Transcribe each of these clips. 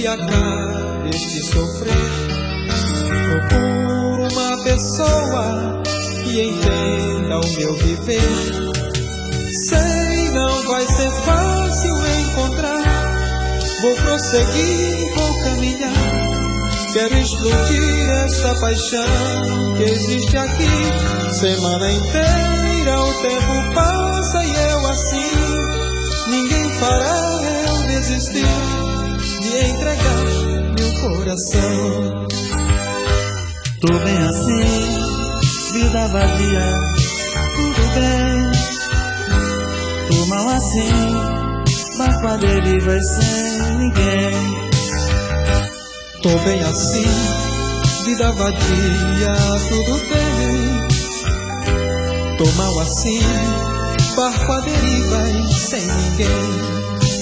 que acabes de sofrer. Procuro uma pessoa que entenda o meu viver. Sei, não vai ser fácil encontrar. Vou prosseguir, vou caminhar. Quero explodir esta paixão que existe aqui. Semana inteira o tempo passa e eu assim. Ninguém fará eu desistir de entregar meu coração. Tô bem assim, vida vazia, tudo bem. Tô mal assim, barco à deriva sem ninguém. Tô bem assim, vida vadia, tudo bem. Tô mal assim, barco à deriva e sem ninguém.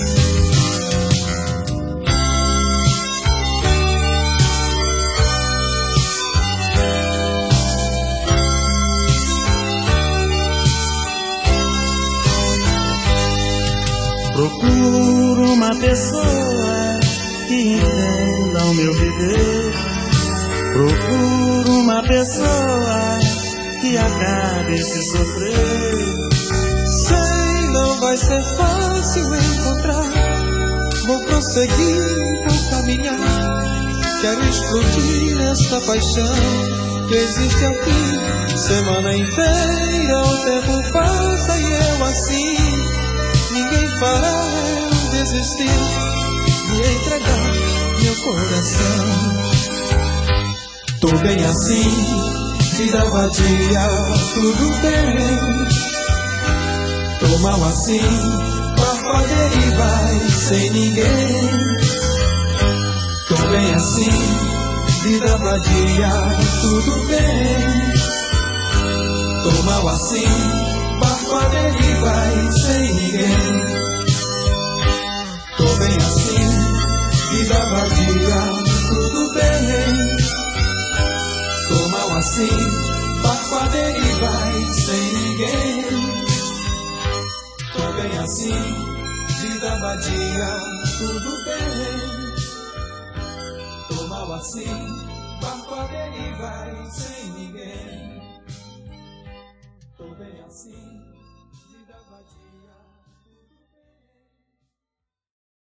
Procuro uma pessoa que entenda o meu viver. Procuro uma pessoa que acabe esse sofrer. Sei, não vai ser fácil encontrar. Vou prosseguir, vou caminhar. Quero explodir esta paixão que existe aqui. Semana inteira o tempo passa e eu assim. Ninguém fará eu desistir de entregar meu coração. Tô bem assim, vida vadia, tudo bem. Tô mal assim, barco à deriva e sem ninguém. Tô bem assim, vida vadia, tudo bem. Tô mal assim, barco à deriva e sem ninguém. Tô bem assim, vida vazia, tudo bem. Tô mal assim, barco à deriva e sem ninguém. Tô bem assim, vida vadia, tudo bem. Tô mal assim, barco à deriva e sem ninguém. Tô bem assim.